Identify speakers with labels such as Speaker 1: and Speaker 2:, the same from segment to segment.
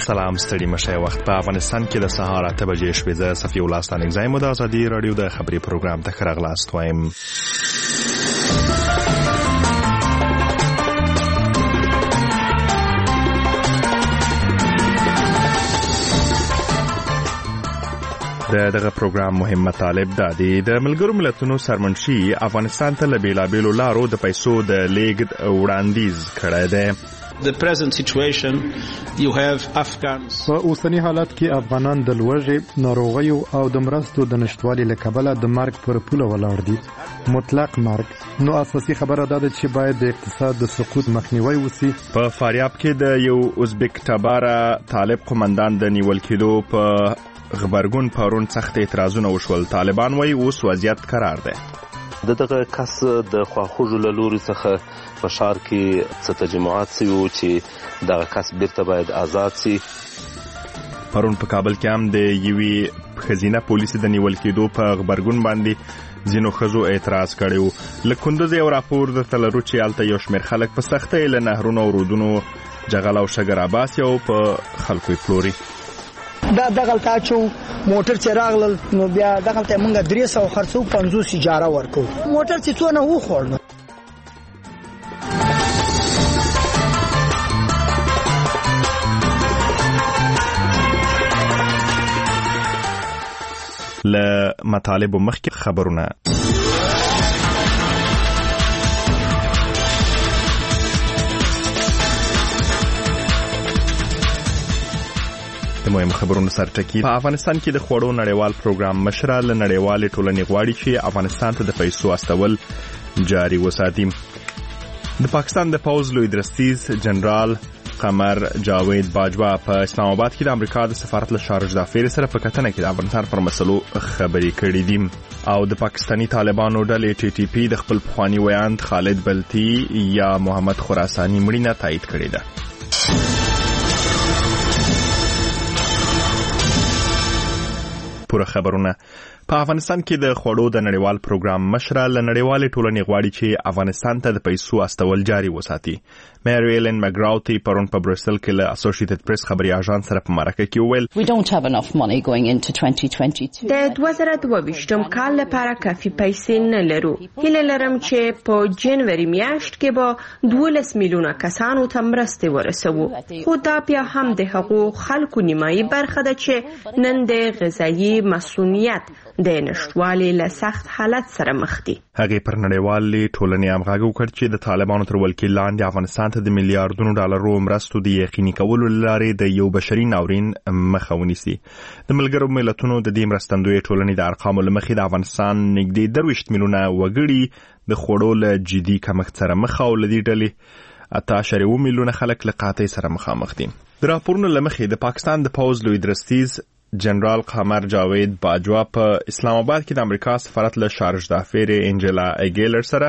Speaker 1: سلام ستړي مشه وخت په افغانستان کې د سهار 8 بجې شوې د صفي الله ستانګ زایم د ازادي رادیو د خبري پروګرام ته خراغلاست وایم. دغه پروګرام مهم مطالب د ملګرو ملتونو سرمنشي افغانستان ته له بیلابیلو لارو د پیسو د لیږد وړاندیز کړی دی.
Speaker 2: The present situation you have Afghans
Speaker 3: په اوسنی حالت کې افغانان د لوږې، ناروغیو او د مرستو د نشټوالي له کبله د مرګ پر پوله ولاړ دي، مطلق مرګ. نو اساسي خبره ده چې باید د اقتصاد د سقوط مخنیوي وسی.
Speaker 1: په فاریاب کې د یو ازبک تباره طالب قومندان د نیول کېدو په غبرګون پرون سخت اعتراضونه وشول. طالبان وايي اوس وضعیت قرار ده.
Speaker 4: دغه کس د خواخوږو له لوري څخه په ښار کې څه تجمعات سوي وو چې دغه کس بیرته باید آزاد سي.
Speaker 1: پرون په کابل کې هم د یوې ښځینه پولیسو د نیول کېدو په غبرګون باندې ځینو ښځو اعتراض کړی و. له کندوز یو راپور درته لرو چې هلته یو شمېر خلک په سختۍ له نهرونو او رودونو جغل او شګر عباس یو په خلکو یې پلوري.
Speaker 5: دا دغلته چې موټر چې راغلل نو بیا دغلته موږ 300 خرڅو 50 اجاره ورکو. موټر چې څونه وخوړ
Speaker 1: له مطالب مخکې خبرونه. د مهم خبرونو سرټکی. په افغانستان کې د خوړو نړیوال پروګرام مشره له نړیوالې ټولنې غواړي چې افغانستان ته د پیسو استول جاري وساتي. د پاکستان د پوز لوی درستیز جنرال قمر جاوید باجوا په اسلام آباد کې د امریکا د سفارت له شارج دافیر سره په کتنه کې د افغانستان پر مسلو خبرې کړې دي. او د پاکستانی طالبانو ډلې ټي ټي پی د خپل پخوانی ویاند خالد بلتی یا محمد خراسانی مړینه تایید کړې ده. پوره خبرونه. په افغانستان کې د خوړو د نړیوال پروګرام مشره له نړیوالې ټولنې غواړي چې افغانستان ته د پیسو استول جاري وساتي. مېری ایلن مګراوتي پرون په بروسل کې له اسوسییټډ پریس خبري اژانس سره په مرکه کې وویل
Speaker 6: We don't have enough money going into 2022.
Speaker 7: د 2022 کال لپاره کافي پیسې نه لرو. هیله لرم چې په جنوري میاشت کې به 12 میلیونه کسانو ته مرستې ورسوو. خو دا بیا هم د هغو خلکو نیمایي برخه ده چې نن د غذایی مسؤلیت د نشټوالي له سخت حالت سره مخ دي.
Speaker 1: هغه پر نړیوالې ټولنې هم غږ وکړ چې د طالبانو تر ولکې لاندې افغانستان ته د میلیارډونو ډالرو مرستو د یقیني کولو لارې د یو بشري ناورین مخه ونیسي. د ملګرو ملتونو د دې مرستندوی ټولنې د ارقامو له مخې د افغانستان نږدې 23 میلیونه وګړي د خوړو له جدي کمښت سره مخ او له دې ډلې 18 میلیونه خلک له قحطۍ سره مخامخ دي. د راپورونو له مخې د پاکستان د پوز لوی درستیز جنرال قمر جاوید باجوا په اسلام آباد کې د امریکا سفارت له شارج دافیر انجلا ایګیلر سره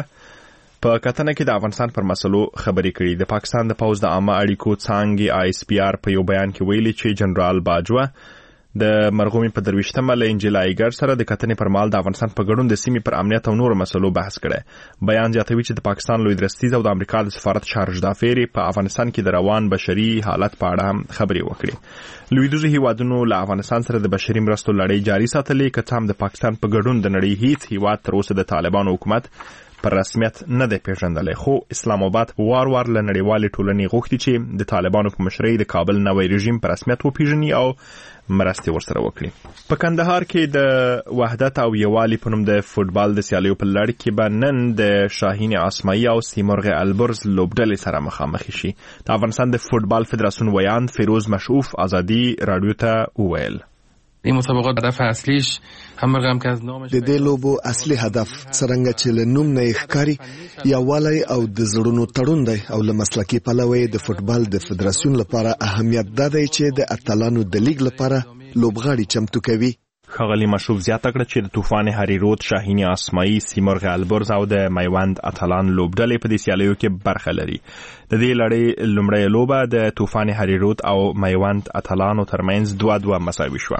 Speaker 1: په کتنه کې د افغانستان پر مسلو خبرې کړې. د پاکستان د پوز د عامه اړیکو څانګې آی اس پی آر په یو بیان کې ویلي چې جنرال باجوا د مرغومي په 23مه له انجلا ایګر سره د کتنې پر مهال د افغانستان په ګډون د سیمې پر امنیت او نورو مسلو بحث کړی. بیان زیاتوي چې د پاکستان لوی درستیز او د امریکا د سفارت شارج دافیر په افغانستان کې د روان بشري حالت په اړه هم خبرې وکړي. لویدیځو هیوادونو له افغانستان سره د بشري مرستو لړۍ جاري ساتلې، که څه هم د پاکستان په ګډون د نړۍ هیڅ هیواد تر اوسه د طالبانو حکومت پر رسمیت نه دی پیژندلی. خو اسلام آباد وار وار له نړیوالې ټولنې غوښتي چې د طالبانو په مشرۍ د کابل نوی رژیم په رسمیت وپیژني او مرستې ورسره وکړي. په کندهار کې د وحدت او یووالي په نوم د فوټبال د سیالیو په لړ کې به نن د شاهین اسماعیل او سیمرغ البرز لوبډلې سره مخامخ شي. د افغانستان د فوټبال فدراسیون ویاند فیروز مشعوف ازادي رادیو ته وویل
Speaker 8: این مسابقات هدف اصلیش همغه هم که از نامش
Speaker 9: د دې لوبو اصلي هدف څرنګه چې له نوم نه ښکاری یووالی او د زړونو تړون دی او له مسلکي پلوه د فوټبال د فدراسیون لپاره اهمیت ده چې د اتلانو د لیګ لپاره لوبغاړي چمتو کوي.
Speaker 1: ښاغلي مشروف زیاته کړه چې د طوفان هریرود، شاهین اسماعیل، سیمرغ البرز او د میوند اتلان لوبډلې په دې سیالیو کې برخه لري. د دې لړۍ لومړۍ لوبه د طوفان هریرود او میوند اتلانو ترمنځ 2-2 مساوي شوه.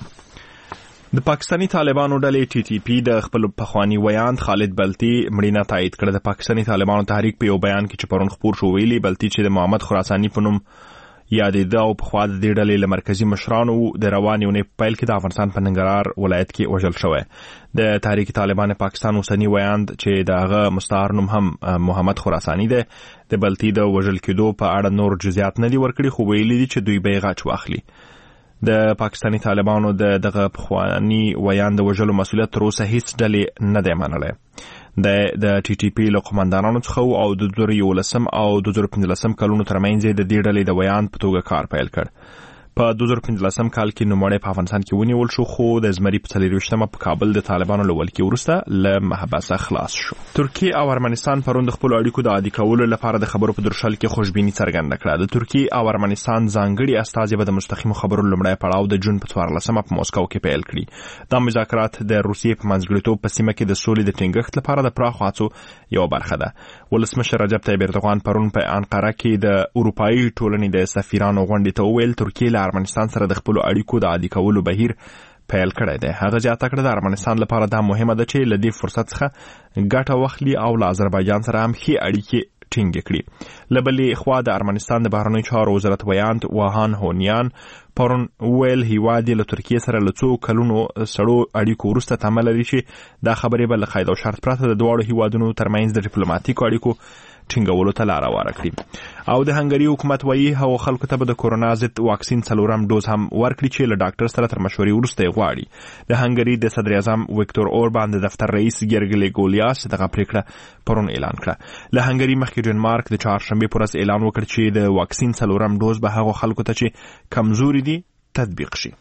Speaker 1: د پاکستانی طالبانو ډلې ټي ټي پی د خپل پخوانی ویاند خالد بلتی مړینه تایید کړه. د پاکستانی طالبانو تحریک په یو بیان کې چې پرون خپور شو ویلي بلتی چې د محمد خراسانی په نوم یادېده او په خوا د دې ډلې له مرکزي مشرانو د روانې اونۍ په پیل کې د افغانستان په ننګرهار ولایت کې وژل شوی. د تحریک طالبان پاکستان اوسنی ویاند چې د هغه مستعار نوم هم محمد خراساني دی د بلتي د وژل کېدو په اړه نور جزئیات نه دي ورکړي، خو ویلي دي چې دوی به یې غچ واخلي. د پاکستاني طالبانو دغه پخواني ویاند د وژلو مسؤلیت تر اوسه هیڅ ډلې نه دی منلی. د ټي ټي پی له قومندانانو څخه او د 2011 او 2015 کلونو ترمنځ د دې ډلې د ویاند په توګه کار پیل کړ. په 2015 کال کې نوموړی په افغانستان کې ونیول شو، خو د زمري په 24مه په کابل د طالبانو له ولکې وروسته له محبسه خلاص شو. ترکیه او ارمنستان پرون د خپلو اړیکو د عادي کولو لپاره د خبرو په درشل کې خوشبیني څرګنده کړه. د ترکیه او ارمنستان ځانګړي استازي به د مستقیمو خبرو لومړی پړاو د جون په 14مه په موسکو کې پیل کړي. دا مذاکرات د روسیې په منځګړیتوب په سیمه کې د سولې د ټینګښت لپاره د پراخو هڅو یوه برخه ده. ولسمشر رجب طیب اردوغان پرون په انقره کې د اروپایي ټولنې د سفیرانو غونډې ته وویل ترکیه له ارمنستان سره د خپلو اړیکو د عادي کولو بهیر پیل کړی دی. هغه زیاته کړه د ارمنستان لپاره دا مهمه ده چې له دې فرصت څخه ګټه واخلي او له آذربایجان سره هم ښې اړیکې ټینګې کړي. له بلې خوا د ارمنستان د بهرنیو چارو وزارت ویاند واهان هونیان پرون ویل هیواد له ترکیه سره له څو کلونو سړو اړیکو وروسته تمه لري چې دا خبرې به له قید او شرط پرته د دواړو هیوادونو ترمنځ د ډیپلوماټیکو اړیکو ټینګولو ته لاره واره کړي. او د هنګري حکومت وایي هغو خلکو ته به د کورونا ضد واکسین 4م ډوز هم ورکړي چې له ډاکټر سره تر مشورې وروسته یې غواړي. د هنګري د صدر اعظم ویکتور اوربان د دفتر رئیس ګرګلي ګولیاس دغه پریکړه پرون اعلان کړه. له هنګري مخکې ډنمارک د چهارشنبې په ورځ اعلان وکړ چې د واکسین 4م ډوز به هغو خلکو ته چې کمزوري دي تطبیق شي.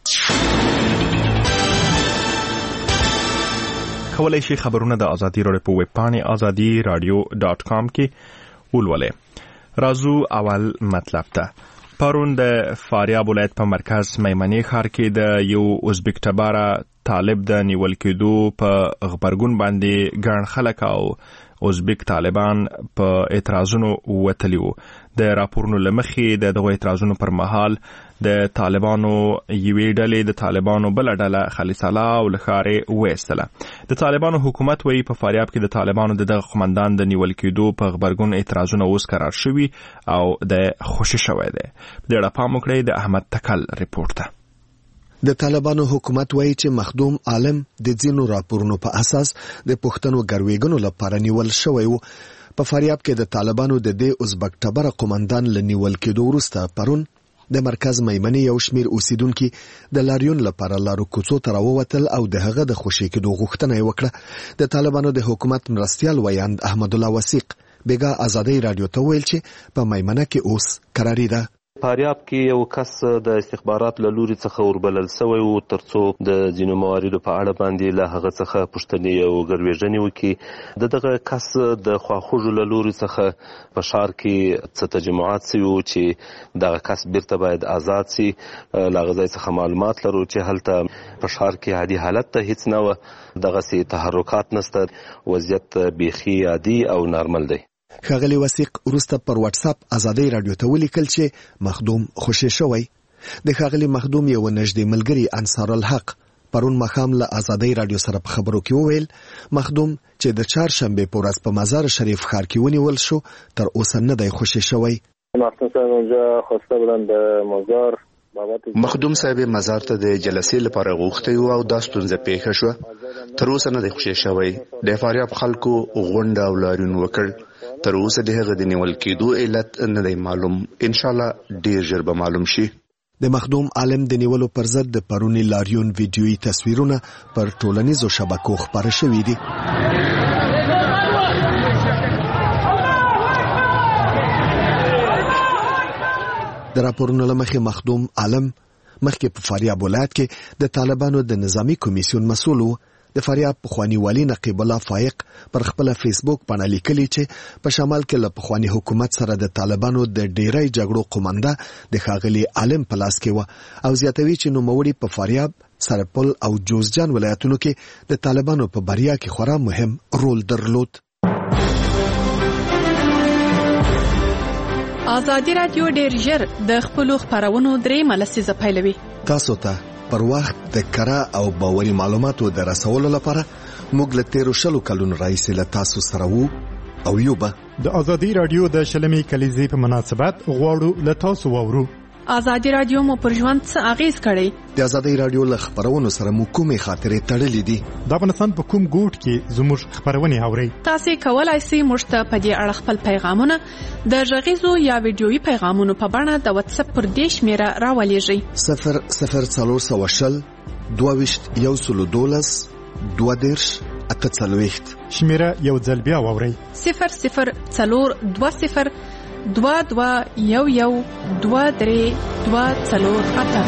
Speaker 1: کولای شي خبرونه د ازادي راډیو په ویب پاڼې azadi.radio.com کې ولولئ. راځو اول مطلب ته. پرون د فاریاب ولایت په مرکز میمنې ښار کې د یو ازبک تباره طالب د نیول کېدو په غبرګون باندې ګڼ خلک او ازبک طالبان په اعتراضونو وتلي وو. د راپورونو له مخې د دغو اعتراضونو پر مهال د طالبانو یوې ډلې د طالبانو بله ډله خلیصله او له ښارې ویستله. د طالبانو حکومت وایي په فاریاب کې د طالبانو د دغه قومندان د نیول کېدو په غبرګون اعتراضونه اوس قرار شوي او د خوشي شوی دی. په دې اړه پام وکړئ د احمد تکل ریپورت ته.
Speaker 9: د طالبانو حکومت وایي چې مخدوم عالم د ځینو راپورونو په اساس د پښتنو ګرویګنو لپاره نیول شوی وو. په فاریاب کې د طالبانو د دې ازبک تبره قومندان له نیول کېدو وروسته پرون د مرکز میمنې یو شمیر اوسیدونکو د لاریون لپاره لارو کوڅو ته راووتل او د هغه د خوشي کېدو غوښتنه یې وکړه. د طالبانو د حکومت مرستيال ویاند احمد الله وثیق بیګا ازادي رادیو ته ویل چې په میمنه کې اوس قراری ده.
Speaker 4: فاریاب کې یو کس د استخبارات له لوري څخه وربلل شوی و ترڅو د ځینو مواردو په اړه باندې له هغه څخه پوښتنې او ګرویژنې وکړي. دغه کس د خواخوږو له لوري څخه په ښار کې څه تجمعات شوي وو چې دغه کس بیرته باید آزاد شي. له هغه ځای څخه معلومات لرو چې هلته په ښار کې عادي حالت ته هیڅ نه وه، دغسې تحرکات نشته، وضعیت بیخي عادي او نارمل دی.
Speaker 9: ښاغلي وثیق وروسته پر واتس اپ ازادي رادیو ته ولیکل چې مخدوم خوشي شوی. د ښاغلي مخدوم یو نږدې ملګری انصار الحق پرون مخام له ازادي رادیو سره په خبرو کې وویل مخدوم چې د چهارشنبه په ورځ په مزار شریف ښار کې ونیول شو تر اوسه نه دی خوشي شوی.
Speaker 10: مخدوم صاحب مزار ته د جلسې لپاره غوښتي او دا ستونزه پیښه شو، تر اوسه نه دی خوشي شوی. د فاریاب خلکو غونډه او لاریون وکړ، تر اوسه د هغه د نیول کېدو علت نه دی معلوم. ان شاء الله ډیر ژر به معلوم شي.
Speaker 9: د مخدوم عالم د نیولو پر ضد د پرونی لاریون ویډیويي تصویرونه پر ټولنیزو شبکو خپاره شوي دي. د راپورونو له مخې مخدوم عالم مخکې په فاریاب ولایت کې د طالبانو د نظامی کمیسیون مسؤل و. د فاریاب پخوانی والی نقیب الله فائق پر خپل فیسبوک باندې لیکلي چې په شمال کې له پخوانی حکومت سره د طالبانو د ډیری جګړو قومنده د ښاغلي عالم په لاس کې و او زیاتوي چې نوموړي په فاریاب، سرپل او جوزجان ولایتونو کې د طالبانو په بریا کې خورا مهم رول درلود.
Speaker 11: ازادي رادیو ډیر ژر د خپلو خبرونو درې ملسیزه پیلوي.
Speaker 9: تاسو ته پر وخت د کره او باوري معلوماتو د رسولو لپاره موږ له 13 کلونو راهیسې له تاسو سره وو او یو به
Speaker 3: د ازادي رادیو د شلمې کلیزې په مناسبت غواړو له تاسو واورو.
Speaker 11: ازادي رادیو مو پر ژوند څه اغیز کړی؟
Speaker 9: د ازادي رادیو له خبرونو سره مو کومې خاطرې تړلې دي؟
Speaker 3: د افغانستان په کوم ګوټ کې زموږ خبرونه اورئ؟
Speaker 11: تاسو کولای شئ موږ ته په دې اړه خپل پیغامونه د غږیزو یا ویډیويي پیغامونو په بڼه د واتس اپ پر دې شمیره راولېږئ.
Speaker 9: 00420 22 112 22 48
Speaker 3: شمیره یو ځل بیا واورئ.
Speaker 11: 00420 22 11 23 248.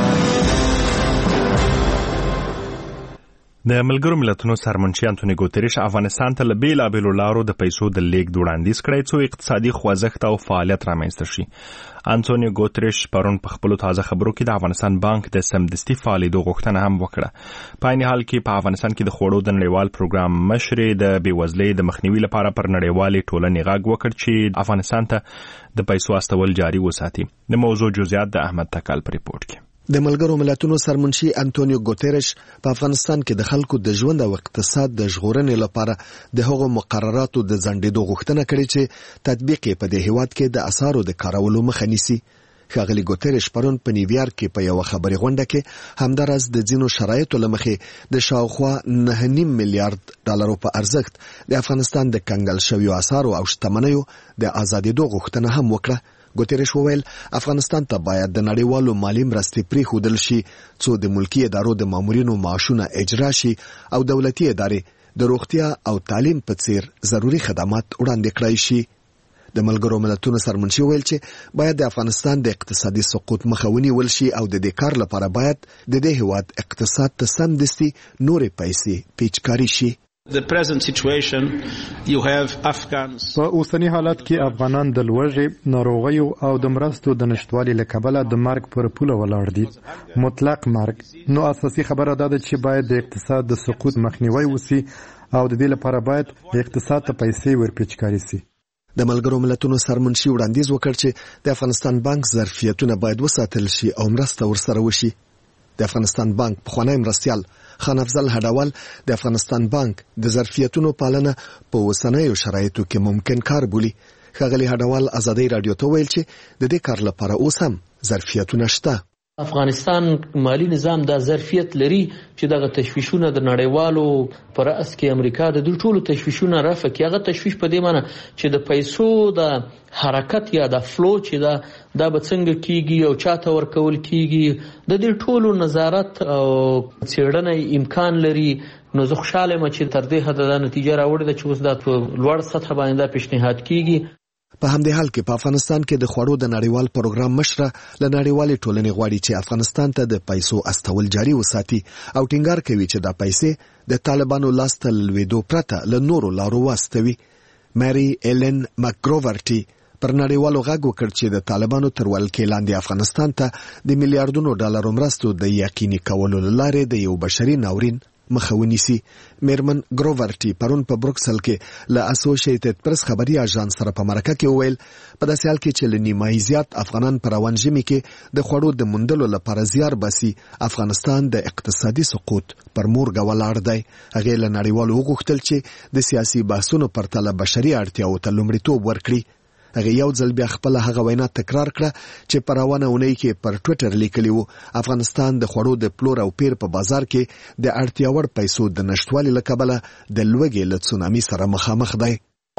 Speaker 1: د ملګرو ملتونو سرمنشي انټونی ګوتریش افغانستان ته له بیلابېلو لارو د پیسو د لیږد وړاندیز کړی څو اقتصادي خوځښت او فعالیت رامنځته شي. انټونی ګوتریش پرون په خپلو تازه خبرو کې د افغانستان بانک د سمدستي فعالیدو غوښتنه هم وکړه. په عین حال کې په افغانستان کې د خوړو د نړیوال پروګرام مشرې د بېوزلۍ د مخنیوي لپاره پر نړیوالې ټولنې غږ وکړ چې افغانستان ته د پیسو استول جاري وساتي. د موضوع جزئیات د احمد تکل په ریپورت کې.
Speaker 9: د ملګرو ملتونو سرمنشي انټونیو ګوتریش په افغانستان کې د خلکو د ژوند او اقتصاد د ژغورنې لپاره د هغو مقرراتو د ځنډېدو غوښتنه کړې چې تطبیق یې په دې هیواد کې د اسعارو د کارولو مخه نیسي. ښاغلي ګوتریش پرون په نیویارک کې په یو خبري غونډه کې همدارس د ځینو شرایطو له مخې د شاوخوا 9.5 میلیارډ ډالرو په ارزښت د افغانستان د کنګل شویو اسعارو او شتمنیو د آزادېدو غوښتنه هم وکړه. ګوتریش وویل افغانستان ته باید د نړیوالو مالی مرستې پریښودل شي څو د ملکی ادارو د مامورینو معاشونه اجرا شي او دولتي ادارې د روغتیا او تعلیم په څیر ضروري خدمات وړاندې کړای شي. د ملګرو ملتونو سرمنشي ویل چې باید د افغانستان د اقتصادي سقوط مخه ونیول شي او د دې کار لپاره باید د دې هیواد اقتصاد ته سمدستي نورې پیسې پیچکاري شي.
Speaker 2: The present situation, you have Afghans.
Speaker 3: په اوسنی حالت کې افغانان د لوږې، ناروغیو او د مرستو د نشټوالي له کبله د مرګ پر پوله ولاړ دي. مطلق مرګ. نو اساسي خبره ده چې باید د اقتصاد د سقوط مخنیوي وسی او د دې لپاره باید اقتصاد ته پیسې ورپېچکاري شي.
Speaker 9: د ملګرو ملتونو سرمنشي وړاندیز وکړ چې د افغانستان بانک ظرفیتونه باید وساتل شي او مرسته ورسره وشي. د افغانستان بانک پخوانی مرستیال خان افضل هډوال د افغانستان بانک د ظرفیتونو پالنه په اوسنیو شرایطو کې ممکن کار بولي. ښاغلي هډوال ازادي رادیو ته ویل چې د دې کار لپاره اوس هم ظرفیتونه شته.
Speaker 12: افغانستان مالی نظام دا ظرفیت لري چې دغه تشویشونه د نړیوالو پر اس کې امریکا د دوی ټولو تشویشونه رافع کړي. هغه تشویش په دې معنی چې د پیسو د حرکت یا د فلو چې دا به څنګه کیږي او چاته ورکول کیږي د دې ټولو نظارت او څېړنه امکان لري. نو زه خوشاله یم چې تر دې حد دا نتیجه راوړې ده چې اوس دا په لوړ سطح باندې دا پیشنهاد کیږي.
Speaker 9: په همدې حال کې په افغانستان کې د خوړو د نړیوال پروګرام مشره له نړیوالې ټولنې غواړي چې افغانستان ته د پیسو استول جاري وساتي او ټینګار کوي چې دا پیسې د طالبانو لاس ته لوېدو پرته له نورو لارو واستوي. ماري ایلن مکګروورټي پر نړیوالو غږ وکړ چې د طالبانو تر ولکې لاندې افغانستان ته د میلیارډونو ډالرو مرستو د یقیني کولو لارې د یو بشري ناورین مخه ونیسي. میرمن ګروورټي پرون په بروکسل کې له اسوسییټډ پریس خبري اژانس سره په مرکه کې وویل په داسې حال کې چې له نیمایي زیات افغانان پر روان ژمي کې د خوړو د موندلو لپاره زیار باسي افغانستان د اقتصادي سقوط پر مورګه ولاړ دی. هغه له نړیوالو وغوښتل چې د سیاسي بحثونو پرتله بشري اړتیاو ته لومړیتوب ورکړي. هغه یو ځل بیا خپل هغه وینا تکرار کړه چې په روانه اونۍ کې پر ټوئیټر لیکلی و افغانستان د خوړو د پلور او پیر په بازار کې د اړتیا وړ پیسو د نشټوالي له کبله د لوږې له تسونامي سره مخامخ دی.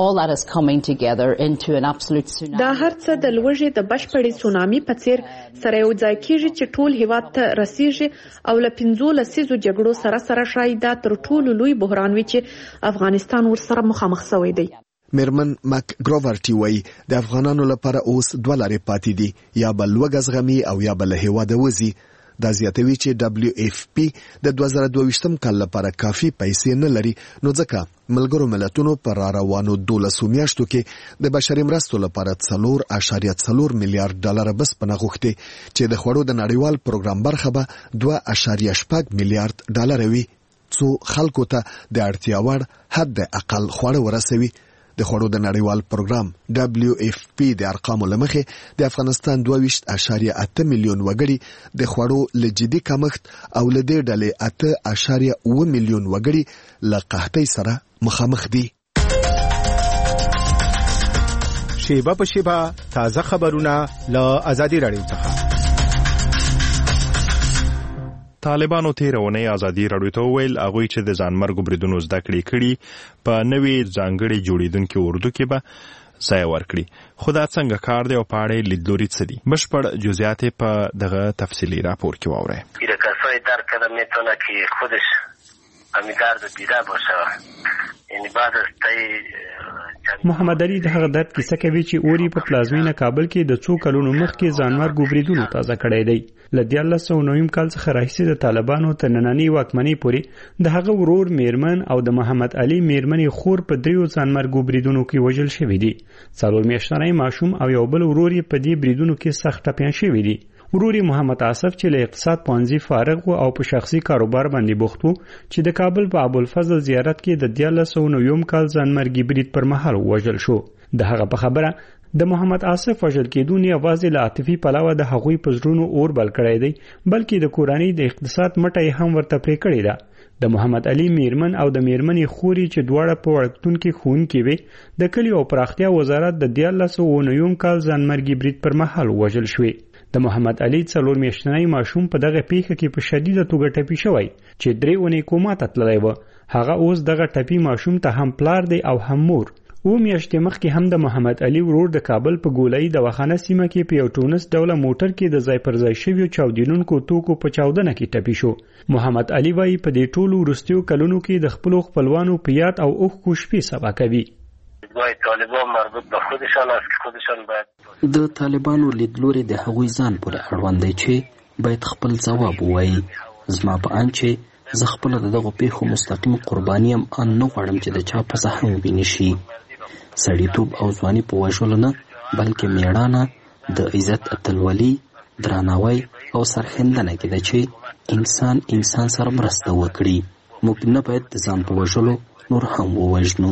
Speaker 11: دا هر څه د لوږې د بشپړې تسونامي په څیر سره یو ځای کیږي چې ټول هیواد ته رسیږي او له 15 لسیزو جګړو سره شاید دا تر ټولو لوی بحران وي چې افغانستان ورسره مخامخ شوی دی.
Speaker 9: میرمن مکګروورټي وایي د افغانانو لپاره اوس دوه لارې پاتې دي، یا به لوږه زغمي او یا به له هیواده وځي. دا زیاتوي چې WFP د 2022م کال لپاره کافي پیسې نه لري، نو ځکه ملګرو ملتونو پر روانو 12 میاشتو کې د بشري مرستو لپاره 4.4 میلیارډ ډالر بس پناه غوښتي چې د خوړو د نړیوال پروګرام برخه به 2.8 میلیارډ ډالر وي، څو خلکو ته د اړتیا وړ حد اقل خواړه ورسوي. د خوړو د نړیوال پروګرام WFP د ارقامو لمخې د افغانستان 22.8 میلیون وګړي د خوړو له جدي کمښت او له دې ډلې 8.7 میلیون وګړي له قحطۍ سره مخامخ دي.
Speaker 13: شیبه په شیبه تازه خبرونه له ازادي رادیو څخه.
Speaker 1: طالبانو تیرونی ازادي راډیو ته ویل هغه چې د ځانمرګ بریدونو زده کړې په نوې ځانګړي جوړیدونکو اردو کې به ځای ورکړي. خو دا څنګه کار دی او په اړه لیدلوري څه دي؟ بشپړ جزئیات په دغه تفصیلی راپور کې واورئ.
Speaker 13: کسایی در کده میتونه که خودش همی درد دیده باشه، یعنی بعد از
Speaker 14: محمد علي د هغه درد کیسه کوي چې اوري په پلازمینه کابل کې د 2 کلونو مخکې ځانمرګ بریدونو تازه کړی دی. له 1990 کال څخه راهیسې د طالبانو تر نننۍ واکمنۍ پورې د هغه ورور میرمن او د محمد علي میرمنې خور په 3 ځانمرګ بریدونو کې وژل شوي دي. 4 میاشتنی ماشوم او یو بل ورور یې په دې بریدونو کې سخت ټپیان شوي دي. ورور محمد آصف چې له اقتصاد پوهنځي فارغ و او په شخصي کاروبار باندې بوخت و چې د کابل په ابوالفضل زیارت کې د 1990 کال ځانمرګي برید پر مهال وژل شو. د هغه په خبره د محمد آصف وژل کېدو نه یوازې له عاطفي پلوه د هغوی په زړونو اور بل کړی دی، بلکې د کورنۍ د اقتصاد مټه هم ورته پرې کړې ده. د محمد علي میرمن او د میرمنې خوري چې دواړه په وړکتون کې ښوونکې وې د کلي او پراختیا وزارت د 1990 کال ځانمرګي برید پر مهال وژل شوې. د محمد علي 4 میاشتنی ماشوم په دغه پیښه کې په شدیده توګه ټپي شوی چې 3 اونۍ کوما ته تللی و. هغه اوس دغه ټپي ماشوم ته هم پلار دی او هم مور. 2 میاشتې مخکې هم د محمد علي ورور د کابل په ګولایي دواخانه سیمه کې په یو ټونس ډوله موټر کې د ځای پر ځای شویو چاودېدونکو توکو په چاودنه کې ټپي شو. محمد علي وایي په دې ټولو وروستیو کلونو کې د خپلو خپلوانو په یاد او اوښکو شپې سبا کوي.
Speaker 13: طالبان مربوط به خودشان است که خودشان باید
Speaker 15: د طالبانو لیدلوري د هغوی ځان پورې اړوند دی چې باید خپل ځواب ووایي. زما په اند چې زه خپله د دغو پیښو مستقیم قرباني یم، ان نه غواړم چې د چا پزه هم ووینې شي. سړیتوب او ځواني په وژلو نه بلکې میړانه، د عزت اتلولي، درناوی او سرښندنه کې ده چې انسان سره مرسته وکړي. موږ نه باید د ځان په وژلو نور هم ووژنو.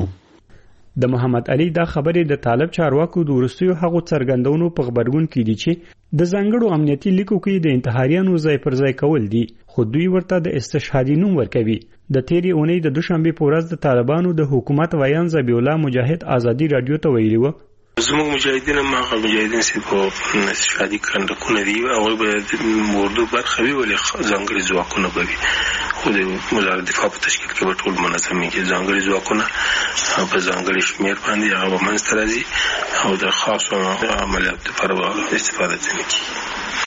Speaker 14: د محمد علي دا خبرې د طالب چارواکو د وروستیو هغو څرګندونو په غبرګون کې دي چې د ځانګړو امنیتي لیکو کې د انتحاریانو ځای پر ځای کول دي، خو دوی ورته د استشهادي نوم ورکوي. د تیرې اونۍ د دوشنبې په ورځ د طالبانو د حکومت ویان ذبیح الله مجاهد ازادي راډیو ته ویلي و
Speaker 16: زموږ مجاهدین هم هغه مجاهدین چې په استشهادي کندکونه دي هغوی به د اردو برخه وي، ولې ځانګړي ځواکونه به وي. خو د وزارت دفاع په تشکیل کې به ټول منظم وي چې ځانګړي ځواکونه په ځانګړي شمېر باندې هغه به منځته راځي او د خاصو عملیاتو لپاره به استفاده ځینې کېږي.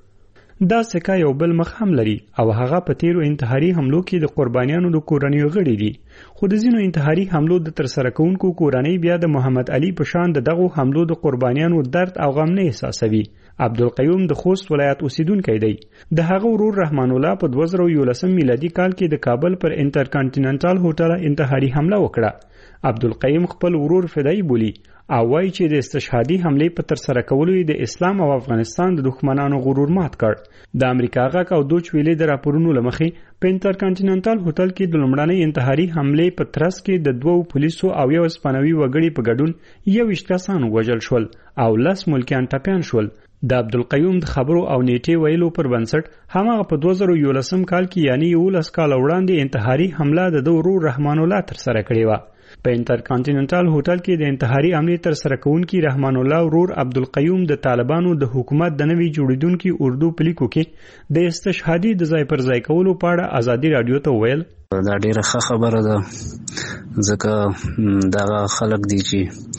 Speaker 14: دا سکه یو بل مخ هم لري او هغه په تیرو انتحاري حملو کې د قربانیانو د کورنیو غړي دي. خو د ځینو انتحاري حملو د ترسره کوونکو کورنۍ بیا د محمد علي په شان د دغو حملو د قربانیانو درد او غم نه احساسوي. عبدالقیوم د خوست ولایت اوسیدونکی دی. د هغه ورور رحمان الله په 2011 میلادي کال کې د کابل پر انټرکانټیننټال هوټل انتحاري حمله وکړه. عبدالقیوم خپل ورور فدایي بولي او وایي چې د استشهادي حملې په ترسره کولو د اسلام او افغانستان د دښمنانو غرور مات کړ. د امریکا غاک او دوچ ویلې د راپورونو لمخې په انټرکانټیننټال هوټل کې د لومړنۍ انتحاري حملې په ترڅ کې د 2 پولیسو او یو اسپانوي وګړي په ګډون 21 کسان وژل شول او 10 ملکیان ټپیان شول. د عبدالقیوم د خبرو او نیټې ویلو پر بنسټ هماغه په 2011 کال کې یعنی 11 کال وړاندې انتحاري حمله د ورور رحمان الله ترسره کړې وه. په انټرکانټیننټال هوټل کې د انتحاري حملې ترسره کوونکي رحمان الله ورور عبدالقیوم د طالبانو د حکومت د نوي جوړیدونکي اردو پلیکو کې د استشهادي د ځای پر ځای کولو په اړه ازادي راډیو ته ویل
Speaker 15: دا ډیره ښه خبره ده، ځکه دغه خلک دي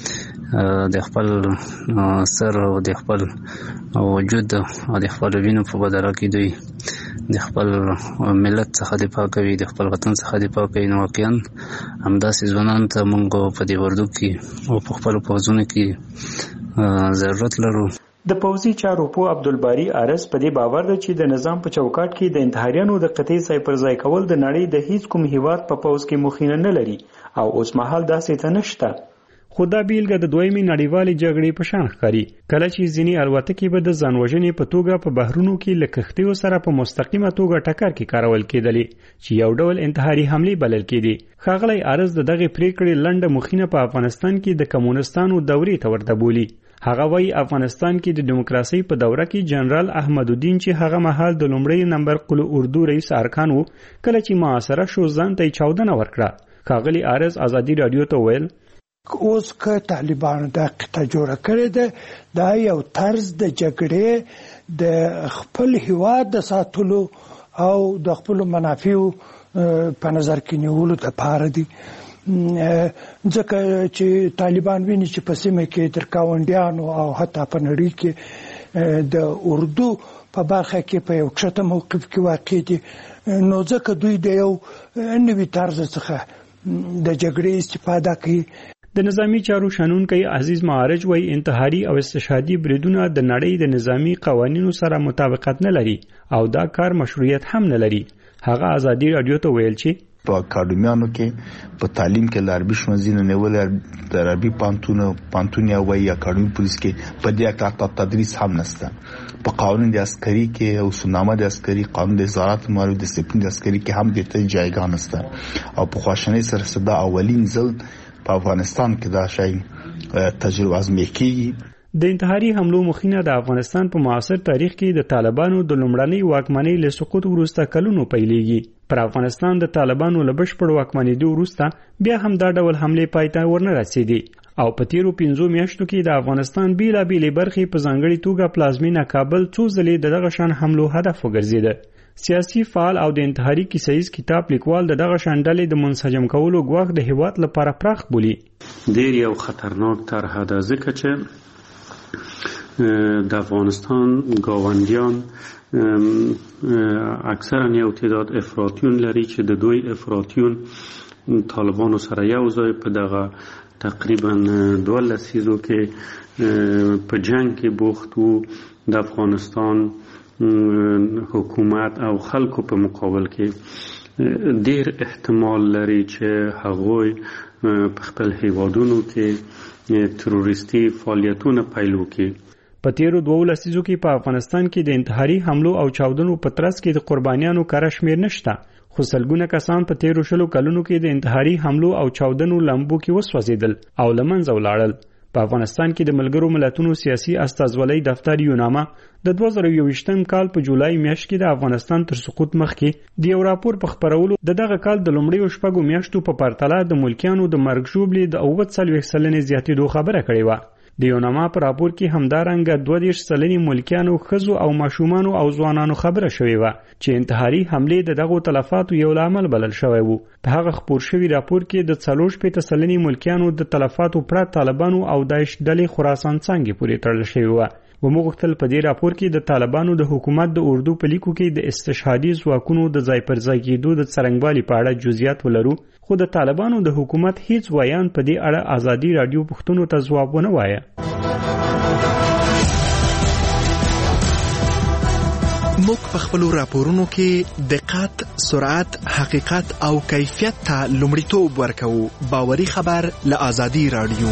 Speaker 15: چې د خپل سر او د خپل وجود او د خپل وینو په بدله کې دوی د خپل ملت څخه دفاع کوي، د خپل وطن څخه دفاع کوي. نو واقعا همداسې ځوانانو ته موږ په دې وردو کې او په خپلو پوځونو کې ضرورت لرو.
Speaker 14: د پوځي چارو په عبدالباری ارس په دې باور ده چې د نظام په چوکاټ کې د انتحاریانو د قطعي ځای پر ځای کول د نړۍ د هیڅ کوم هیواد په پوځ کې مخینه نه لري او اوس مهال داسې ته نشته. خو دا بیلګه د دویمې نړیوالې جګړې په شان ښکاري، کله چې ځینې الوتکې به د ځانوژنې په توګه په بحرونو کې له کښتیو سره په مستقیمه توګه ټکر کې کارول کېدلې چې یو ډول انتحاري حملې بلل کېدې. ښاغلی ارز د دغې پریکړې لنډه مخینه په افغانستان کې د کمونستانو دورې ته ورته بولي. هغه وایي افغانستان کې د دیموکراسۍ په دوره کې جنرال احمد الدین چې هغه مهال د لومړي نمبر قل اردو رئیس ارکان و، کله چې معاصره شو ځان ته یې چاودنه ورکړه. ښاغلی ارز ازادي راډیو ته ویل
Speaker 17: اوس که طالبانو دا قطعه جوړه کړې ده، دا یو طرز د جګړې د خپل هیواد د ساتلو او د خپل منافعو په نظر کې نیولو لپاره دي. ځکه چې طالبان ویني چې په سیمه کې تر کاونډیانو او حتی په نړۍ کې د اردو په برخه کې په یو کښته موقف کې واقع دي، نو ځکه دوی د یو نوي طرز څخه د جګړې استفاده کوي.
Speaker 14: د نظامی چارو شنونکی عزیز معارج وایي انتحاري او استشهادي بریدونه د نړۍ د نظامی قوانینو سره مطابقت نه لري او دا کار مشروعیت هم نه لري. هغه ازادي رادیو ته ویل چې
Speaker 18: په اکاډمیانو کې په تعلیم کې لاربي شمزینه نیول د عربي پانتون یا وایي اکاډمي پولیس کې په دې اړه تدریس هم نشته. په قانون د عسکري کې او سنامه د عسکري قانون د وزارت مالي ډیسپلین د عسکري کې هم د ته جایګاه نشته او په خواشنۍ سره صدا اولین ځل په افغانستان کې دا شی تجربه ازمایي کیږي.
Speaker 14: د انتحاري حملو مخینه د افغانستان په معاصر تاریخ کې د طالبانو د لومړنۍ واکمنۍ له سقوط وروسته کلونو پیلېږي. پر افغانستان د طالبانو له بشپړ واکمنېدو وروسته بیا هم دا ډول حملې پای ته ورنه رسېدې او په تیرو 5 میاشتو کې د افغانستان بیلابېلې برخې په ځانګړې توګه پلازمینه کابل څو ځلې دغه شان حملو هدف وګرځېده. سیاسي فعال او د انتحاري کیسه ییز کتاب لیکوال د دغه شان ډلې د منسجم کولو ګواښ د هیواد لپاره پراخ بولي.
Speaker 19: ډېر یو خطرناک طرحه ده ځکه چې د افغانستان گاونډیان اکثرا یو تعداد افراطیون لري چې د دوی افراطیون طالبانو سره یو ځای په دغه تقریبا 12 لسیزو کې په جنگ کې بوخت وو. د افغانستان حکومت او خلکو په مقابل کې ډیر احتمال لري چې هغوی په خپل هیوادونو کې تروریستي فعالیتونه پیل وکړي.
Speaker 14: په تیرو 2 لسیزو کې په افغانستان کې د انتحاري حملو او چاودنو په ترڅ کې د قربانیانو کره شمیر نشته، خو سلګونه کسان په تیرو 20 کلونو کې د انتحاري حملو او چاودنو لمبو کې وسوځیدل او لمنځه ولاړل. په افغانستان کې د ملګرو ملتونو سیاسي استازولۍ دفتر یوناما د 2021 کال په جولای میاشت کې د افغانستان تر سقوط مخکې د یو راپور په خپرولو دغه کال د لومړیو 6 میاشتو په پرتله د ملکیانو د مرګ ژوبلې د 40% زیاتېدو خبره کړې و. د یوناما په راپور کې همدارنګه 22% ملکیانو ښځو او ماشومانو او ځوانانو خبره شوې و چې انتحاري حملې د دغو تلفاتو یو لامل بلل شوی و. په هغه خپور شوی راپور کې د 40% ملکیانو د تلفاتو پرته طالبانو او داعش ډلې خراسان څنګه پورې تړل شوی و. ومغتل په دې راپور کې د طالبانو د حکومت د اردو په لیکو کې د استشهادي ځواکونو د ځای پر ځای کېدو د څرنګوالي په اړه جزئیات ولرو، خو د طالبانو د حکومت هیڅ ویان په دې اړه ازادي رادیو پښتنو ته ځواب ونه وایه.
Speaker 20: موږ په خپل راپورونو کې دقت، سرعت، حقیقت او کیفیت ته لومړیتوب ورکوو. باوري خبر له ازادي رادیو.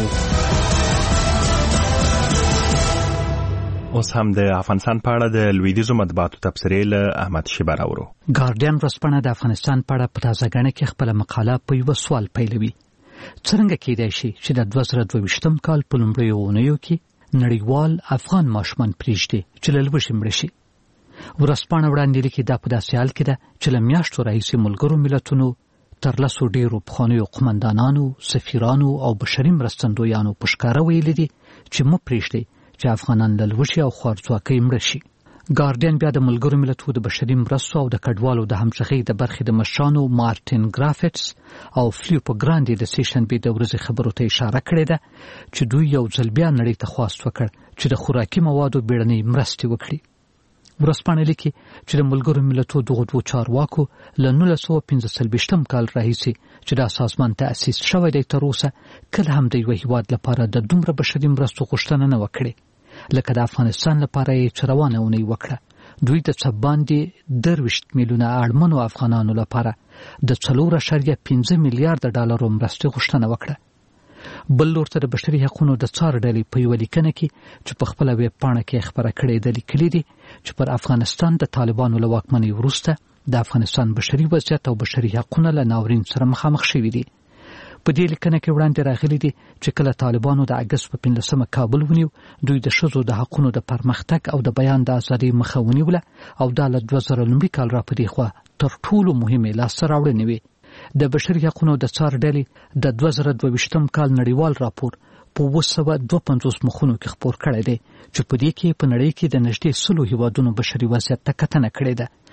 Speaker 1: اوس هم د افغانستان په اړه د لویدیځو مطبوعاتو تبصرې له احمد شیبه راوړو.
Speaker 21: ګارډین ورځپاڼه د افغانستان په اړه په تازه غڼه کې خپل مقاله په یو سوال پیلوي. څنګه کېدای شي چې د 2022 کال په لومړیو اونیو کې نړیوال افغان ماشومان پریږدي چې له لوږې مړه شي؟ ورځپاڼه وړاندې لیکي دا په داسې حال کې ده چې له میاشتو راهیسې ملګرو ملتونو تر لسو ډېرو پخوانیو قومندانانو، سفیرانو او بشري مرستندویانو په ښکاره ویلي دي چې مه پریږدئ چې افغانان له لوږې او خوارځواکۍ مړه شي. ګارډین بیا د ملګرو ملتونو د بشري مرستو او د کډوالو د همغږۍ د برخې د مشرانو مارټین ګرافټس او فلیپو ګراندي د سیشنبې د ورځې خبرو ته اشاره کړې ده چې دوی یو ځل بیا نړۍ ته خواست وکړ چې د خوراکي موادو بیړنۍ مرستې وکړي. ورځپاڼه لیکي چې د ملګرو ملتونو دغو دوو چارواکو له 1945 کال راهیسې چې دا سازمان تأسیس شوی دی تر اوسه کله هم د یو هیواد لپاره د دومره بشري مرستو غوښتنه نه وکړي لکه د افغانستان لپاره یې چې روانه اونۍ وکړه. دوی د څه باندې 23 میلیونه اړمنو افغانانو لپاره د 4.5 میلیارډ ډالرو مرستې غوښتنه وکړه. بل لور ته د بشري حقوقو د څار ډلې په یو لیکنه کې چې په خپل ویب پاڼه کې خبره کړې ده لیکلي دي چې پر افغانستان د طالبانو له واکمنۍ وروسته د افغانستان بشري وضعیت او بشري حقوقو له ناورین سره مخامخ شوي دي. په دې لیکنه کې وړاندې راغلي دي چې کله طالبانو د اگست په 15 کابل ونیو، دوی د ښځو د حقوقو د پرمختګ او د بیان د ازادۍ مخه ونیوله او دا له 2000 کال را پدې خوا تر ټولو مهمه لاسته راوړنې وي. د بشري حقوقو د څار ډلې د 2022 کال نړیوال راپور په 252 مخونو کې خپور کړی دی چې په دې کې په نړۍ کې د نږدې 100 هیوادونو بشري وضعیت ته کتنه کړې ده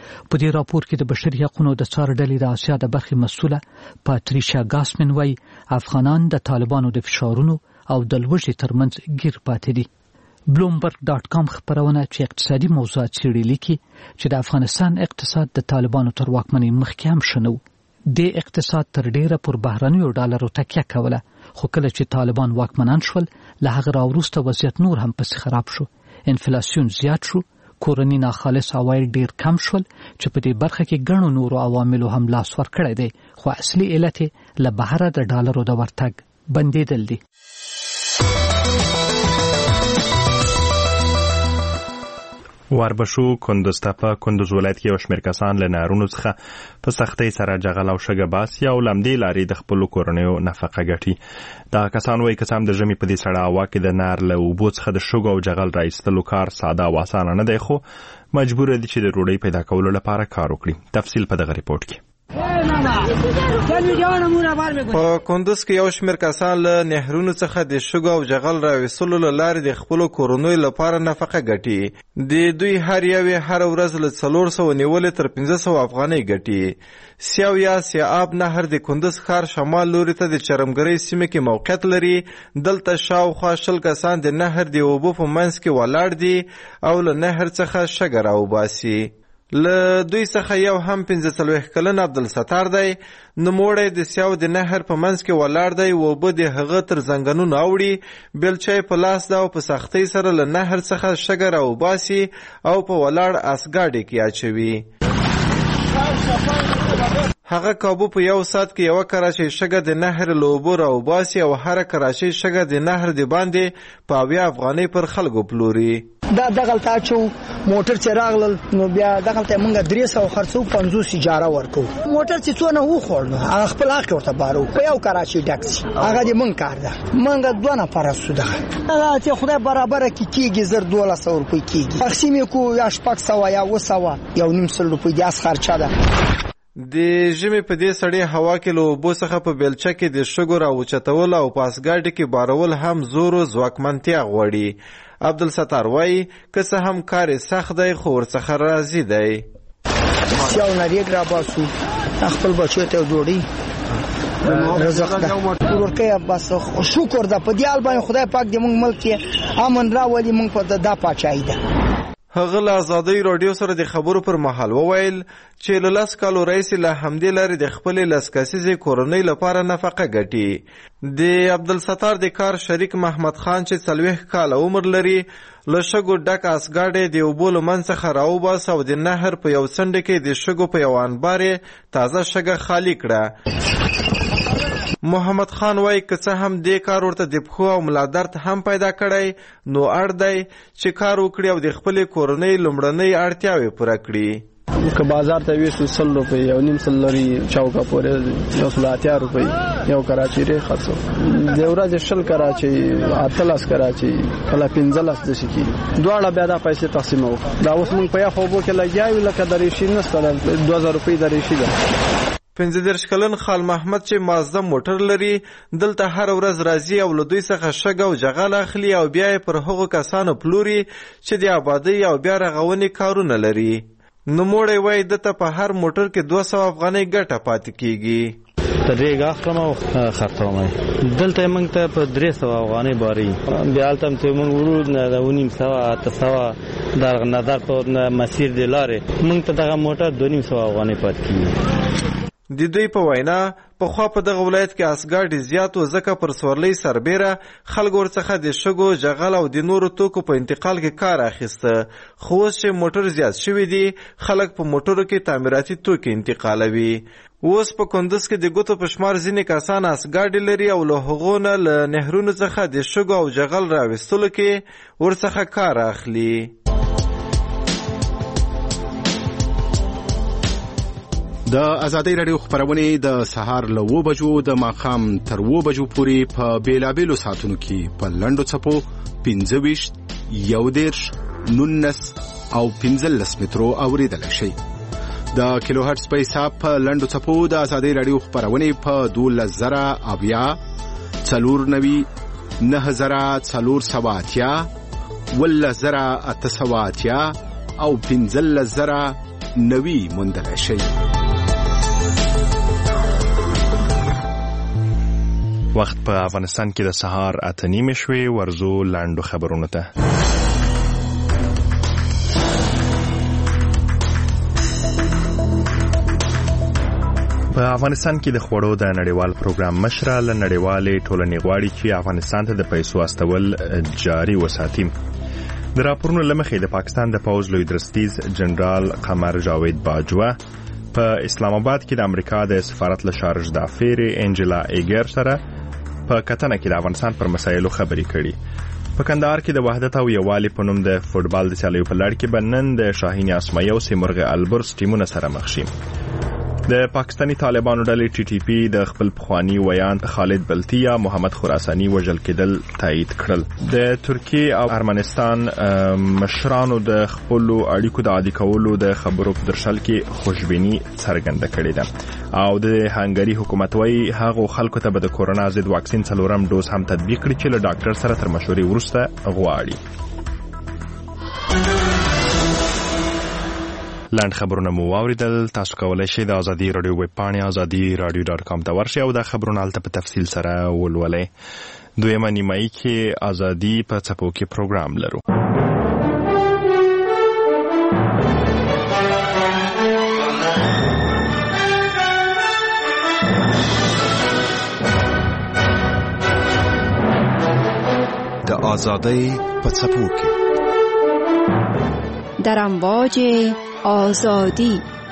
Speaker 21: په دې راپور کې د بشري حقوقو د څار ډلې د آسیا د برخې مسؤله پاتریشا ګاسمن وايي افغانان د طالبانو د فشارونو او د لوږې ترمنځ گیر پاتې دي. bloomberg.com خبرونه چې اقتصادي موضوعات څېړي لیکي چې د افغانستان اقتصاد د طالبانو تر واکمنۍ مخکې هم ښه نه و. د اقتصاد تر ډیره پر بهرنیو ډالرو تکیه کوله، خو کله چې طالبان واکمنان شول له هغه راوروسته وضعیت نور هم پسې خراب شو. انفلاسیون زیات شو، کورني ناخالص عواید ډیر کم شول چې په دې برخه کې ګڼو نورو عواملو هم لاس ورکړی دی، خو اصلي علت له بهره د ډالرو د ورتګ بندېدل دي.
Speaker 1: واربشو کندوز ته کندوز ولایت کې یو شمېر کسان له نهرونو څخه په سختۍ سره جغل او شګه باسي او لمدې لارې د خپلو کورنیو نفقه ګټي. دا کسان وایي که څه هم د ژمي په دې سړه هوا کې د نهر له اوبو څخه د شګو او جغل راایستلو کار ساده او اسانه نه دی، خو مجبور دي چې د ډوډۍ پیدا کولو لپاره کار وکړي. تفصیل په دغه ریپورت کې.
Speaker 5: په کندوز کې یو شمېر کسان له نهرونو څخه د شګو او جغل راویستلو له لارې د خپلو کورنیو لپاره نفقه ګټي. د دوی هر یوې هر ورځ له 400 نیولې تر 500 افغانۍ ګټي. سیاو یا سیاب نهر د کندوز ښار شمال لوري ته د چرمګرۍ سیمه کې موقعیت لري. دلته شاوخوا 20 کسان د نهر د اوبو په منځ کې ولاړ دي او له نهر څخه شګه راوباسي. له دوی څخه یو هم 45 کلن عبدالستار دی. نوموړی د سیاو د نهر په منځ کې ولاړ دی، اوبه د هغه تر زنګنونو اوړي، بیلچه په لاس ده او په سختۍ سره له نهر څخه شګه راوباسي او په ولاړ اسګاډي کې اچوي. هغه کابو په یو ساعت کې یو کراچۍ شګه د نهر له اوبو راوباسي او هر کراچۍ شګه د نهر د باندې په 80 افغانۍ پر خلکو پلوري.
Speaker 22: دا دغلته چو موټر چې راغلل نو بیا دغلته مونږ 300 خرڅو 50 اجاره ورکو. موټر چې څونه و خور نو هغه خپل حق ورته بارو په یو کراچۍ ټاکسي هغه دې مونږ کار ده. مونږ دوه نفر سو ده هغه چې خدای برابر کیږي 1200 روپۍ کیږي. تقسیم کو یا 600 یا 200 یو 900 روپۍ د اس خرچه ده.
Speaker 5: د ژمي په دې سړې هوا کې له اوبو څخه په بیلچه کې د شګو راوچتول او په اسګاډي کې بارول هم زور او ځواکمنتیا غواړي. عبدالستار وایي که څه هم کار سخت دی خو ورڅخه راضي دی.
Speaker 22: سیاو نریګ را باسو خپل بچو ته ډوډۍ رزق ده ورکه بس شکر ده په دې البان خدای پاک دې موږ ملک امن راولي موږ په دا پاچای ده.
Speaker 5: هغه له ازادۍ راډیو سره د خبرو پر مهال وویل چې له 10 کالو راهیسې له همدې لارې د خپلې 10 کسیزې کورنۍ لپاره نفقه ګټي. د عبدالستار د کار شریک محمد خان چې 40 کاله عمر لري له شګو ډک اسګاډي د اوبو له منځ څخه راوباسه او د نهر په یو څنډه کې د شګو په یو انبار تازه شګه خالی کړه. محمد خان وای که څه هم دې کار ورته د پخو او ملا درد هم پیدا کړی نو اړ دی چې کار وکړي او د خپلې کورنۍ لومړنۍ اړتیاوې پوره کړي.
Speaker 23: که بازار ته ویسو 100 روپۍ او نیم سل لري چوکا پورې 280 روپۍ یو کراچۍ ری خرڅو د ورځې 20 کراچۍ 18 کراچۍ کله 15 د شي دواړه بیا د پیسې تقسیمو. دا اوس موږ په یو خوبو کې لګیاو لکه درې شي نسته 2000 روپۍ درې شي ده.
Speaker 5: 15 کلن خال محمد چې مازده موټر لري دلته هر ورځ راځي او له دوی څخه شګه او جغل اخلي او بیا پر هغو کسانو پلوري چې د آبادۍ او بیا رغونې کارونه لري. نوموړی وایي دته په هر موټر کې 200 افغانۍ ګټه پاتې کیږي.
Speaker 24: تدریګ اخرم او خرڅوم دلته موږ ته په 300 افغانۍ باري بیا تم ته موږ ورو نه 900 در نظر په مسیر د لارې موږ ته دغه موټر 200 افغانۍ پاتې کیږي.
Speaker 5: د دوی په وینا په خوا په دغه ولایت کې اسګاډي زیات و ځکه پر سورلۍ سربیره خلک ورڅخه د شګو جغل او د نورو توکو په انتقال کې کار اخیسته. خو اوس چې موټر زیات شوي دي خلک په موټرو کې تعمیراتي توکي انتقالوي. اوس په کندوز کې د ګوتو په شمار ځینې کسان اسګاډي لري او له هغو نه له نهرونو څخه د شګو او جغل راویستلو کې ورڅخه کار اخلي.
Speaker 25: د ازادۍ راډیو خبرونه د سهار له 9 بجو د ماښام تر 9 بجو پورې په بیلابېلو ساعتونو کې په لنډو څپو 25 11 19 او 15 مترو اوریدل شي. د کیلو هرتز په حساب په لنډو څپو د ازادۍ راډیو خبرونه په 12000 اویا 490 9480 ولزرا 880 او 15000 نوي موندلای شي.
Speaker 1: وخت په افغانستان کې د سهار 8:30 شوي. ورزو لاندو خبرونه ته. په افغانستان کې د خوړو د نړیوال پروګرام مشره له نړیوالې ټولنې غواړي چې افغانستان ته د پیسو استول جاري وساتي. د راپورونو لمخې د پاکستان د پوځ لوی درستیز جنرال قمر جاوید باجوه په اسلام آباد کې د امریکا د سفارت له شارج د افیر انجلا ایګر سره په کتنه کې د افغانستان پر مسایلو خبرې کړي. په کندهار کې د وحدت او یووالي په نوم د فوټبال د سیالیو په لړ کې بنن د شاهین اسماعیل او سیمرغ البرز ټیمونه سره مخ شي. د پاکستانی طالبانو ډلې ټي ټي پی د خپل پخوانی ویان خالد بلتیا محمد خراسانی وژل کېدل تایید کړل. د ترکیه او ارمنستان مشرانو د خپل اړیکو د عادي کولو د خبرو په درشل کې خوشبینی څرګنده کړې ده او د هنګری حکومت وايي هغه خلکو ته به د کورونا ضد واکسین 4م ډوز هم تطبیق کړي چې له ډاکټر سره تر مشورې وروسته غواړي. لاند خبرونه مو واوریدل. تاسو کولای شئ د ازادي رادیو ویب پاڼې azadi.radio.com ته ورشئ او د خبرونو هلته په تفصیل سره ولولئ. دویمه نیمایي کې ازادي په څپو کې پروګرام لرو.
Speaker 25: د ازادۍ په څپو کې
Speaker 4: در امواج آزادی.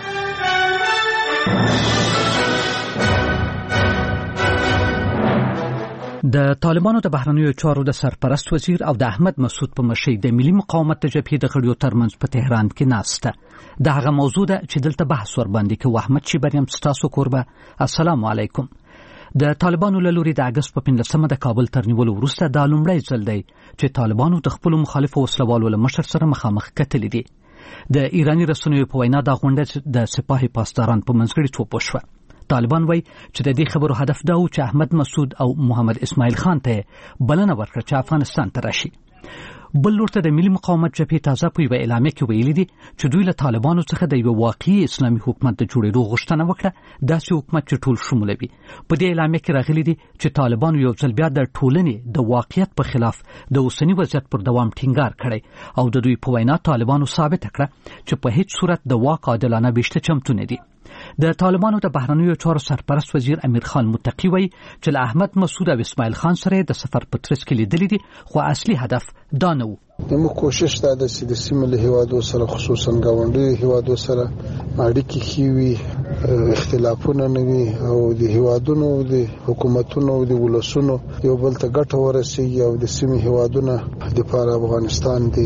Speaker 21: د طالبانو د بهرنیو چارو د سرپرست وزیر او د احمد مسعود په مشرۍ د ملي مقاومت د جبهې د غړیو ترمنځ په تهران کې ناسته. د هغه موضوع ده چې دلته بحث ور باندې کوي. احمد شیبریم ستاسو کوربه. السلام علیکم. د طالبانو له لوري د اگست په 15مه د کابل تر نیولو وروسته دا لومړی ځل دی چې طالبانو د خپل مخالفو وسلوالو له مشر سره مخامخ کتلې دي. د ایرانی رسنیو په وینا دا غونډه د سپاهي پاسداران په منځګړي توپ وشوه. طالبان وایي چې د دې خبرو هدف دا و چې احمد مسعود او محمد اسماعیل خان ته بلنه ورکړي چې افغانستان ته راشي. بل لورته د ملي مقاومت جبهې تازه په یوه اعلامیه کې ویلي دي چې دوی له طالبانو څخه د یو واقعي اسلامي حکومت د جوړېدو غوښتنه وکړه، داسې حکومت چې ټول شموله وي. په دې اعلامیه کې راغلي دي چې طالبانو یو ځل بیا د ټولنې د واقعیت په خلاف د اوسنی وضعیت پر دوام ټینګار کړی او د دوی په وینا طالبانو ثابت کړه چې په هیڅ صورت د واک عادلانه ویشته چمتو نه دي. د طالبانو د بهرنیو چارو سرپرست وزیر امیر خان متقی وایي چې له احمد مسعود او اسماعیل خان سره د سفر په ترڅ کې لیدلې دي، خو اصلي هدف دا نه و.
Speaker 6: موږ کوشش دا د سیمې له هیوادو سره خصوصا ګاونډي هیوادو سره اړیکې کیوي، اختلافونه نه وي او د هیوادونو د حکومتونو او د ولسونو یو بل ته ګټه ورسیږي او د سیمې هیوادونو د لپاره افغانستان دی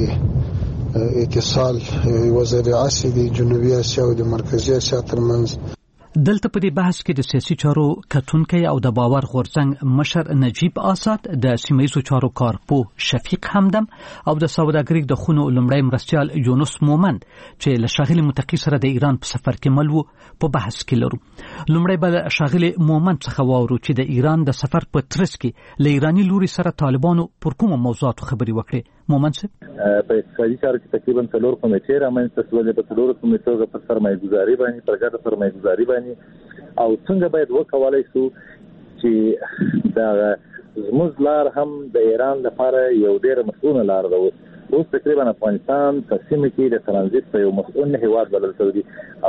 Speaker 6: اتصال وزارت د جنوبي اسیا او د مرکزی اسیا ترمنځ.
Speaker 21: دلته په دې بحث کې د سیاسي چارو کتونکي او د باور غورځنګ مشر نجیب آزاد، د سیمه‌ییزو چارو کارپو شفیق همدم او د سوداګرۍ د خونو لومړی مرستیال یونس مومند چې له شاغلي متقی سره د ایران په سفر کې مل وو په بحث کې لرو. لومړی به شاغلي مومند څخه واورو چې د ایران د سفر په ترڅ کې له ایرانی لوري سره طالبانو پر کومه موضوعاتو خبرې وکړي. مومند صاحب
Speaker 7: په اقتصادي چارو کې تقریبا 4 کمیټې رامنځته شولې، په 4 کمیټو په سرمایه‌ګذاري باندې پرګټه سرمایه‌ګذاري باندې او څنګه باید وکولای شو چې دا زموږ لار هم د ایران لپاره یو ډېر مسؤل لار ده. اوس تقریبا افغانستان په سیمه کې د ترانزیت په یو مسؤل هیواد بدل شوی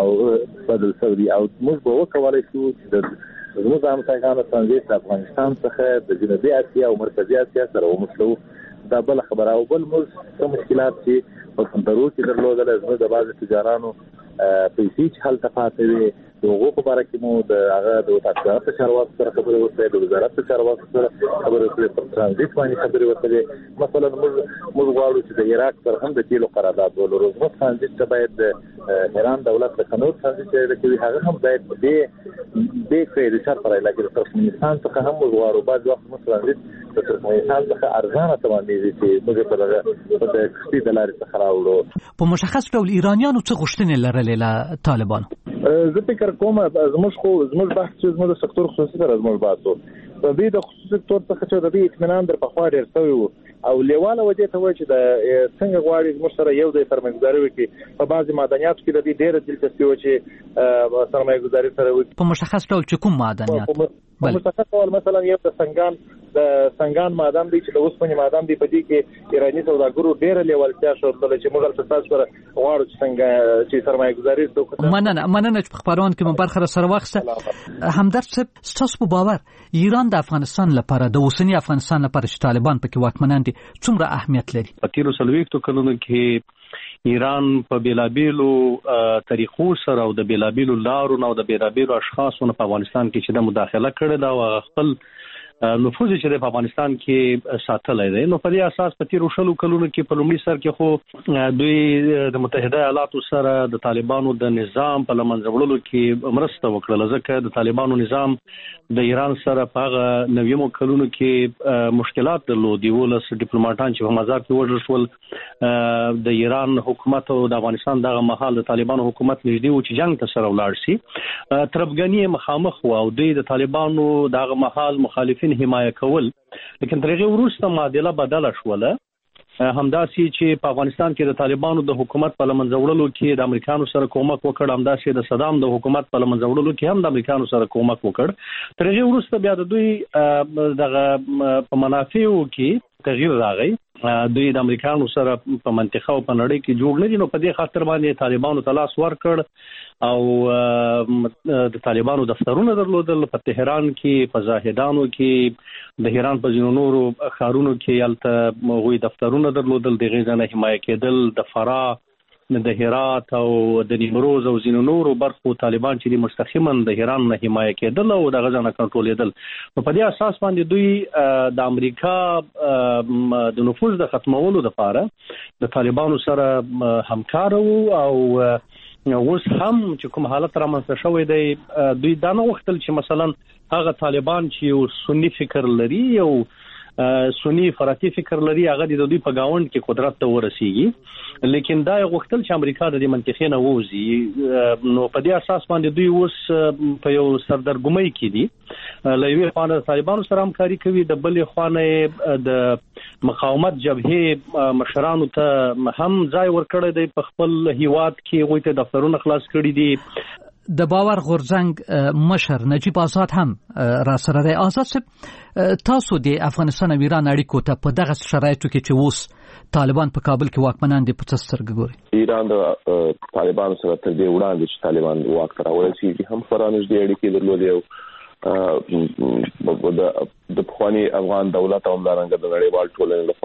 Speaker 7: او موږ به وکولای شو چې د زموږ همسایګانو ترانزیت د افغانستان څخه د جنوبي اسیا او مرکزی اسیا سره وموښلو. دا بل خبره او بل موږ کوم مشکلات چې په سندرو کې درلودل زموږ د بعض تجارانو پیسې چې حل تفاته وي د حقوقو په اړه کې مو د هغه د وزارت چارواکو سره خبرې وکړې، د وزارت چارواکو سره خبرې وکړې، پر ترانزیت باندې خبرې وکړې. مثلا موږ غواړو چې د عراق سره هم د تیلو قرارداد ولرو. زموږ ترانزیت ته باید د ایران دولت د قانون ترانزیت کوي، هغه هم باید د شرط پر علاقه د ترکمنستان څخه هم موږ غواړو. بعض وخت موږ ترانزیت د ترکمنستان څخه ارزانه تمامېږي چې موږ په کښتۍ د لارې څخه راوړو.
Speaker 21: په مشخص ډول ایرانیانو څه غوښتنې لرلې له طالبانو؟
Speaker 7: زه فکر کوم زموږ بحث چې زموږ د سکتور خصوصي سره زموږ بحث و. د دې د خصوصي سکتور څخه چې د دې اطمینان در پخوا ډېر شوی و او لیواله وجه ته وایي چې د څنګه غواړي موږ سره یو ځای سرمایه‌ګذاري وکړي په بعضي معدنیاتو کې د دې ډېره دلچسپي و چې سرمایه‌ګذاري سره وکړي
Speaker 21: په مشخص ډول چې کوم معدنیات
Speaker 7: په مشخص ډول مثلا یو د سنگان معدن دی چې د اوسپنې معدن دی په دې کې ایراني سوداګرو ډېره لیوالتیا شوه چې موږ تاسو سره غواړو چې څنګه چې سرمایه‌ګذاري وکړو.
Speaker 21: مننه چې په خبرونه کې مبارخه سره واخسته. همدرد صاحب ستاسو په باور ایران د افغانستان لپاره د اوسنی افغانستان لپاره چې طالبان پکې واکمنان دي څومره اهمیت لري؟
Speaker 2: په تیرو 40 کلونو کې ایران په بیلابیلو طریقو سره او د بیلابیلو لارو او د بیلابیلو اشخاصونو په افغانستان کې چې د مداخله کړې ده او خپل نفوذ چې په افغانستان کې ساتلای دی. نو په دې اساس په تیرو 40 کلونو کې په لومړي سر کې خو دوی د متحده ایالاتو سره د طالبانو د نظام په لمنځه وړلو کې مرسته وکړه، ځکه د طالبانو نظام د ایران سره په هغه 90 کلونو کې مشکلات درلودي. ولس ډیپلوماټان چې په مزار کې وژل شول، د ایران حکومت او د افغانستان دغه مهال د طالبانو حکومت نږدې و چې جنگ ته سره ولاړ شي. تربګنی مخامخ و او دوی د طالبانو دغه مهال مخالفین حمایه کول، لیکن ترغه وروسته معادله بدله شوله. همداسي چې په افغانستان کې د طالبانو د حکومت په لمنځه وړلو کې د امریکانو سره کومک وکړ، همداسي د صدام د حکومت په لمنځه وړلو کې هم د امریکانو سره کومک وکړ. ترغه وروسته بیا د دوی دغه په منافعو کې تغییر راغی. دوی د امریکانو سره په منطقه او په نړۍ کې جوړ نه دي، نو په دې خاطر باندې طالبانو تلاش ورکړ او د طالبانو دفترونه درلودل په تهران کې، په زاهدانو کې، د ایران په ځینو نورو ښارونو کې الته غوي دفترونه درلودل، د غیزانه حمایه کېدل، د فراه، د هرات او د نیمروز او ځینو نورو برخو طالبان چې مستقیما د ایران نه حمایه کېدل او د غزا نه کنټرولېدل. په دې اساس باندې دوی د امریکا د نفوذ د ختمولو لپاره د طالبانو سره همکار وو او اوس هم چې کوم حالت رامنځته شوی دی، دوی دا نه وختل چې مثلا هغه طالبان چې یو سنی فکر لري او سنی فراتي فکر لري هغه د دوی په گاوند کې قدرت ته ورسیږي، لیکن دا غوښتل چې امریکا د منطقې نه ووځي. نو په دې اساس باندې دوی اوس په یو سردرګمۍ کې دي. لوی خانه طالبانو سره همکاري کوي، د بلې خانه د مقاومت جبهه مشرانو ته هم ځای ورکړی دی په خپل هیواد کې، غوښته دفترونه خلاص کړي دي.
Speaker 21: د باور غورځنګ مشر نجیب آزاد هم را سره دی. آزاد صاحب، تاسو د افغانستان او ایران اړیکو ته په دغه شرایطو کې چې اوس طالبان په کابل کې واکمنان دي په څه سترګه ګوري؟
Speaker 3: ایران د طالبانو سره تر دې وړاندې چې طالبان واک ته راورسېږي هم سره نږدې اړیکې درلودې او د پخواني افغان دولت او همدارنګه د نړیوال ټولنې